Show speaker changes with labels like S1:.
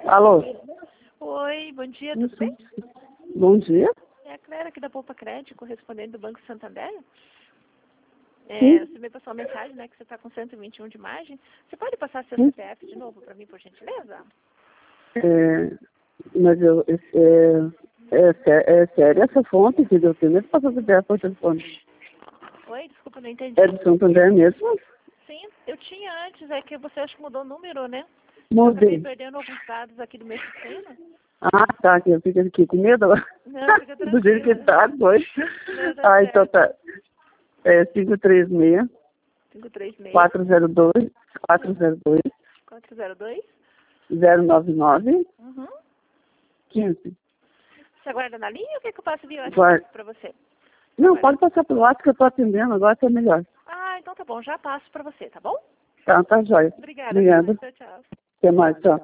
S1: Alô?
S2: Oi, bom dia, tudo bem?
S1: Bom dia.
S2: É a Clara aqui da Poupa Crédito, correspondente do Banco Santander.
S1: Sim.
S2: Você me passou uma mensagem, né, que você está com 121 de margem. Você pode passar seu
S1: Sim.
S2: CPF de novo para mim, por gentileza?
S1: Mas é séria essa fonte que eu tenho mesmo passando ideia por telefone.
S2: Oi, desculpa, não entendi.
S1: É de Santander mesmo?
S2: Sim, eu tinha antes, é que você acha que mudou o número, né? Eu acabei
S1: Mudei.
S2: perdendo alguns dados aqui do meu sistema.
S1: Ah, tá, que eu fico aqui com medo agora.
S2: Não, fica
S1: Do jeito que
S2: tranquila.
S1: tá, dois.
S2: Não, tá
S1: Ah, então
S2: certo.
S1: tá. É 536
S2: 536
S1: 402 402
S2: 402.
S1: 099
S2: Uhum.
S1: 15.
S2: Você aguarda na linha ou quer que eu passe via
S1: Vai.
S2: WhatsApp para você?
S1: Não,
S2: Aguarda.
S1: pode passar pelo WhatsApp que eu tô atendendo, agora tá melhor.
S2: Ah, então tá bom, já passo para você, tá bom?
S1: Tá, tá jóia.
S2: Obrigada,
S1: Obrigada.
S2: tchau, tchau.
S1: Até mais, tchau.